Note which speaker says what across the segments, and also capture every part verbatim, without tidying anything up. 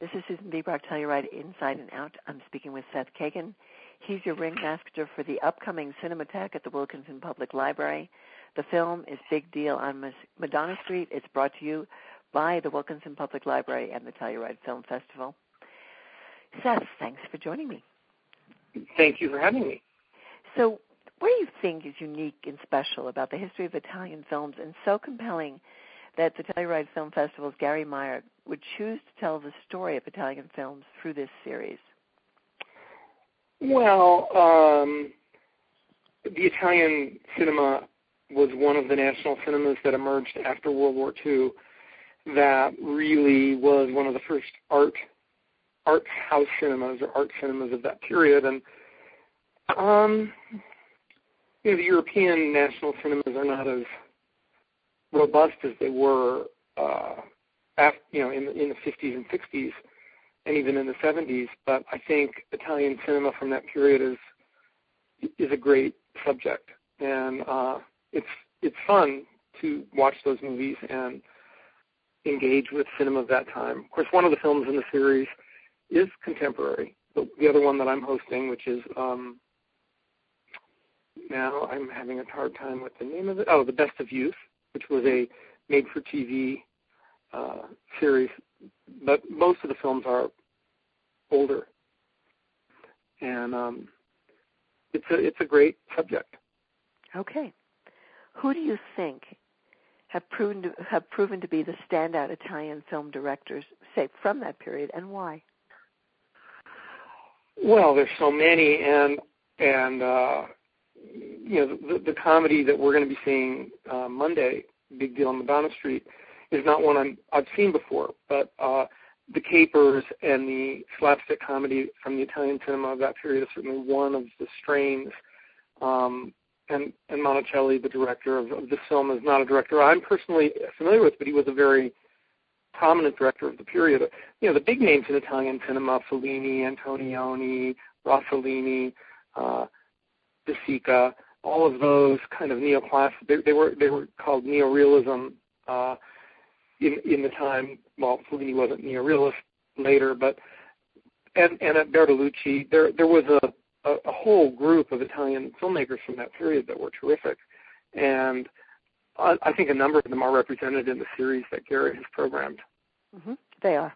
Speaker 1: This is Susan Bebrock, Telluride Inside and Out. I'm speaking with Seth Kagan. He's your ringmaster for the upcoming Cinematheque at the Wilkinson Public Library. The film is Big Deal on Madonna Street. It's brought to you by the Wilkinson Public Library and the Telluride Film Festival. Seth, thanks for joining me.
Speaker 2: Thank you for having me.
Speaker 1: So what do you think is unique and special about the history of Italian films and so compelling that the Telluride Film Festival's Gary Meyer would choose to tell the story of Italian films through this series?
Speaker 2: Well, um, the Italian cinema was one of the national cinemas that emerged after World War Two that really was one of the first art art house cinemas or art cinemas of that period. And um, you know, the European national cinemas are not as robust as they were, uh, after, you know, in, in the fifties and sixties, and even in the seventies. But I think Italian cinema from that period is is a great subject, and uh, it's it's fun to watch those movies and engage with cinema of that time. Of course, one of the films in the series is contemporary. The, the other one that I'm hosting, which is um, now I'm having a hard time with the name of it. Oh, The Best of Youth, which was a made-for-T V uh, series, but most of the films are older, and um, it's a it's a great subject.
Speaker 1: Okay, who do you think have proven to, have proven to be the standout Italian film directors, say, from that period, and why?
Speaker 2: Well, there's so many, and and uh, you know the, the comedy that we're going to be seeing uh, Monday, Big Deal on Madonna Street, is not one I'm, I've seen before, but uh, the capers and the slapstick comedy from the Italian cinema of that period is certainly one of the strains. Um, and, and Monticelli, the director of, of this film, is not a director I'm personally familiar with, but he was a very prominent director of the period. You know, the big names in Italian cinema, Fellini, Antonioni, Rossellini, uh, De Sica, all of those kind of neoclassic, they, they were they were called neorealism uh, in in the time. Well, Fellini wasn't neorealist later, but and and at Bertolucci, there there was a, a, a whole group of Italian filmmakers from that period that were terrific, and I, I think a number of them are represented in the series that Gary has programmed.
Speaker 1: Mm-hmm. They are.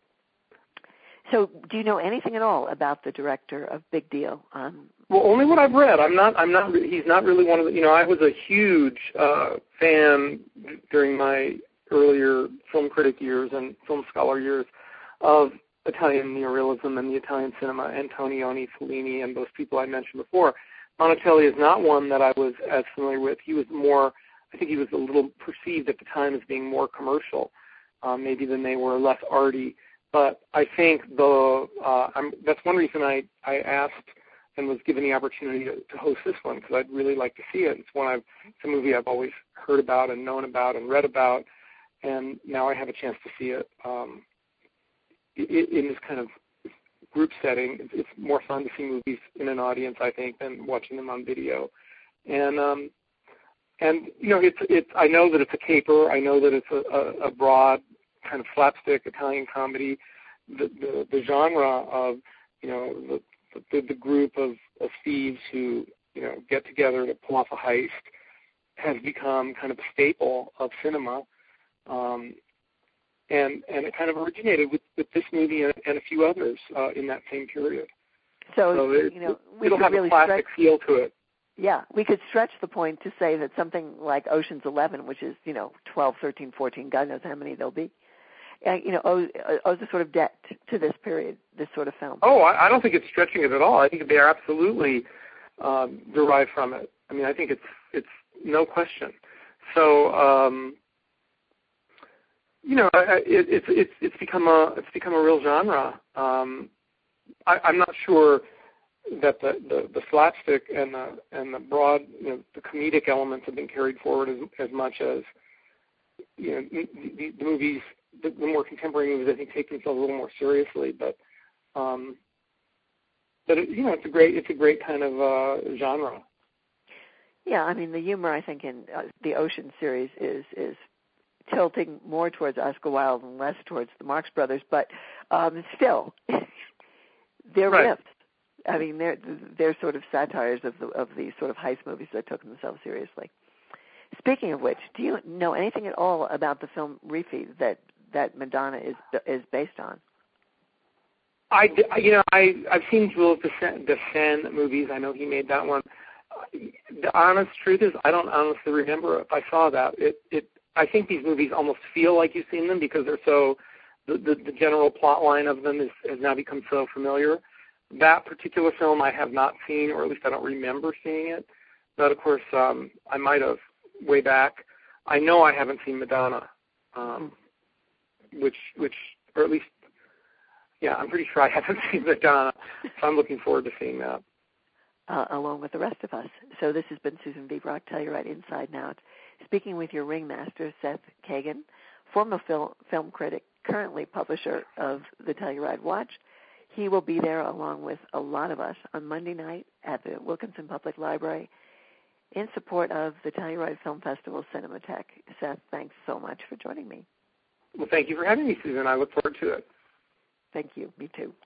Speaker 1: So, do you know anything at all about the director of Big Deal? Um,
Speaker 2: well, only what I've read. I'm not. I'm not. He's not really one of the. You know, I was a huge uh, fan during my earlier film critic years and film scholar years of Italian neorealism and the Italian cinema. Antonioni, Fellini, and those people I mentioned before. Monticelli is not one that I was as familiar with. He was more. I think he was a little perceived at the time as being more commercial, uh, maybe than they were, less arty. But I think the uh, I'm, that's one reason I, I asked and was given the opportunity to, to host this one, because I'd really like to see it. It's one I've, it's a movie I've always heard about and known about and read about, and now I have a chance to see it um, in, in this kind of group setting. It's, it's more fun to see movies in an audience, I think, than watching them on video. And um, and you know, it's it's. I know that it's a caper. I know that it's a, a, a broad kind of slapstick Italian comedy. The, the the genre of, you know, the the, the group of, of thieves who, you know, get together to pull off a heist has become kind of a staple of cinema, um, and and it kind of originated with, with this movie and, and a few others uh, in that same period.
Speaker 1: So,
Speaker 2: so it,
Speaker 1: you know, we
Speaker 2: it'll have
Speaker 1: really
Speaker 2: a classic
Speaker 1: stretch,
Speaker 2: feel to it.
Speaker 1: Yeah, we could stretch the point to say that something like Ocean's Eleven, which is, you know, twelve, thirteen, fourteen, God knows how many there'll be, uh, you know, owes, owes a sort of debt to this period, this sort of film.
Speaker 2: Oh, I, I don't think it's stretching it at all. I think they are absolutely um, derived from it. I mean, I think it's it's no question. So, um, you know, I, it, it's it's it's become a it's become a real genre. Um, I, I'm not sure that the, the, the slapstick and the and the broad, you know, the comedic elements have been carried forward as as much as, you know, the, the movies, the, the more contemporary movies, I think, take themselves a little more seriously. But, um, but it, you know, it's a great it's a great kind of uh, genre.
Speaker 1: Yeah, I mean, the humor, I think, in uh, the Ocean series is is tilting more towards Oscar Wilde and less towards the Marx Brothers, but um, still, they're
Speaker 2: right.
Speaker 1: riffs. I mean, they're they're sort of satires of the of these sort of heist movies that took themselves seriously. Speaking of which, do you know anything at all about the film Reefy that, that Madonna is is based on?
Speaker 2: I, you know, I, I've seen Jules Dassin movies. I know he made that one. The honest truth is I don't honestly remember if I saw that. It, it, I think these movies almost feel like you've seen them because they're so, the, the, the general plot line of them is, has now become so familiar. That particular film I have not seen, or at least I don't remember seeing it. But, of course, um, I might have way back. I know I haven't seen Madonna, um, which, which, or at least, yeah, I'm pretty sure I haven't seen Madonna, so I'm looking forward to seeing that.
Speaker 1: Uh, along with the rest of us. So this has been Susan V. Brock, Telluride Inside and Out, speaking with your ringmaster, Seth Kagan, former film, film critic, currently publisher of the Telluride Watch. He will be there along with a lot of us on Monday night at the Wilkinson Public Library in support of the Telluride Film Festival Cinematheque. Seth, thanks so much for joining me.
Speaker 2: Well, thank you for having me, Susan. I look forward to it.
Speaker 1: Thank you. Me too.